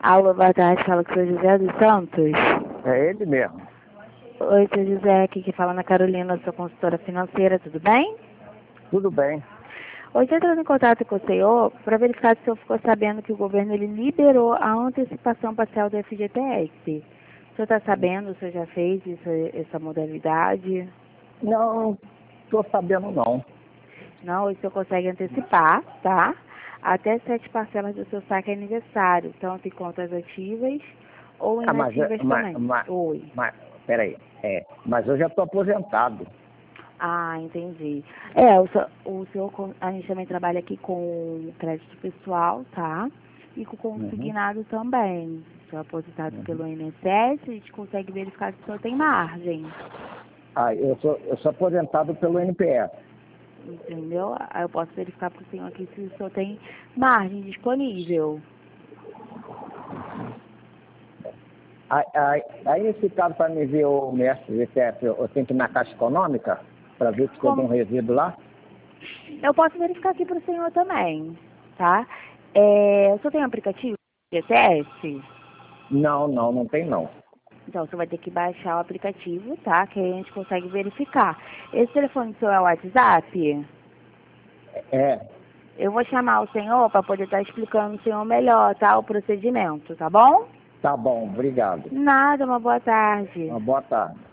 Alô, boa tarde, fala com o seu José dos Santos. É ele mesmo. Oi, seu José, aqui que fala na Carolina, sou consultora financeira, tudo bem? Tudo bem. Hoje eu entrando em contato com o senhor para verificar se o senhor ficou sabendo que o governo ele liberou a antecipação parcial do FGTS. O senhor está sabendo, o senhor já fez essa modalidade? Não estou sabendo não. Não, hoje o senhor consegue antecipar, tá? Até 7 parcelas do seu saque aniversário, tanto em contas ativas ou inativas também. Oi. Peraí. Mas eu já estou aposentado. Ah, entendi. A gente também trabalha aqui com crédito pessoal, tá? E com consignado também. Sou aposentado pelo INSS, a gente consegue verificar se o senhor tem margem. Eu sou aposentado pelo NPS. Entendeu? Aí eu posso verificar para o senhor aqui se o senhor tem margem disponível. Aí nesse caso, para me ver o mestre GTF, eu tenho que ir na Caixa Econômica para ver se tem um resíduo lá? Eu posso verificar aqui para o senhor também, tá? O senhor tem aplicativo GTS? Não tem não. Então, você vai ter que baixar o aplicativo, tá? Que aí a gente consegue verificar. Esse telefone seu é o WhatsApp? É. Eu vou chamar o senhor para poder estar explicando o senhor melhor, tá? O procedimento, tá bom? Tá bom, obrigado. Nada, uma boa tarde. Uma boa tarde.